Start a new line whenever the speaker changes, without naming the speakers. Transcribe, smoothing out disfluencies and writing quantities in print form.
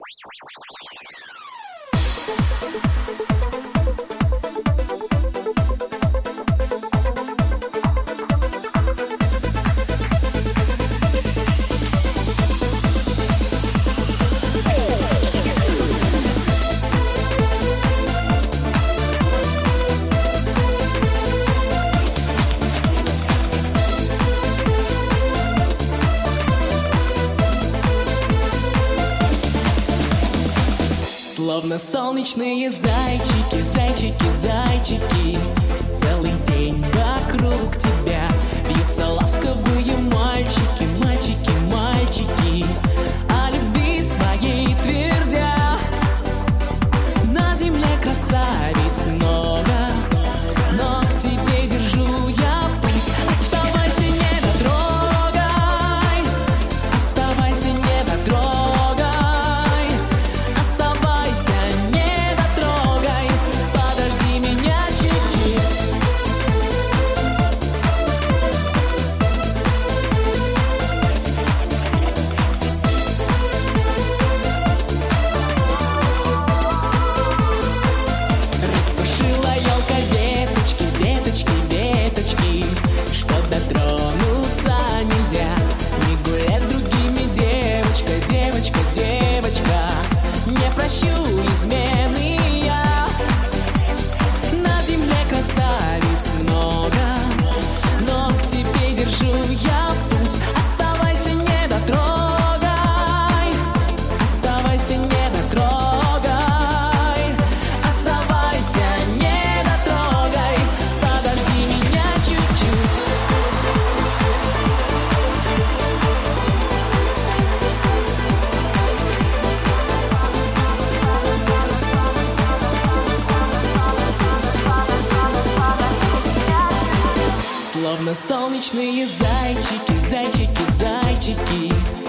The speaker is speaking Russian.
Словно солнечные зайчики, зайчики, зайчики, целый день вокруг тебя бьются ласковые мальчики, мальчики, мальчики, о любви своей твердя. На земле красавиц много, но к тебе держу я путь. Оставайся, не дотрогай, оставайся, не дотрогай, оставайся, не дотрогай, подожди меня чуть-чуть. Распушила елка веточки, веточки, веточки, что дотронуться нельзя. Не гуляй с другими, девочка, девочка, девочка, не прощу измены я. На земле красавиц много, но к тебе держу я путь. Оставайся, не дотрогай, оставайся, не дотрогай, оставайся, не дотрогай, подожди меня чуть-чуть. Словно солнечные зайчики, зайчики, зайчики,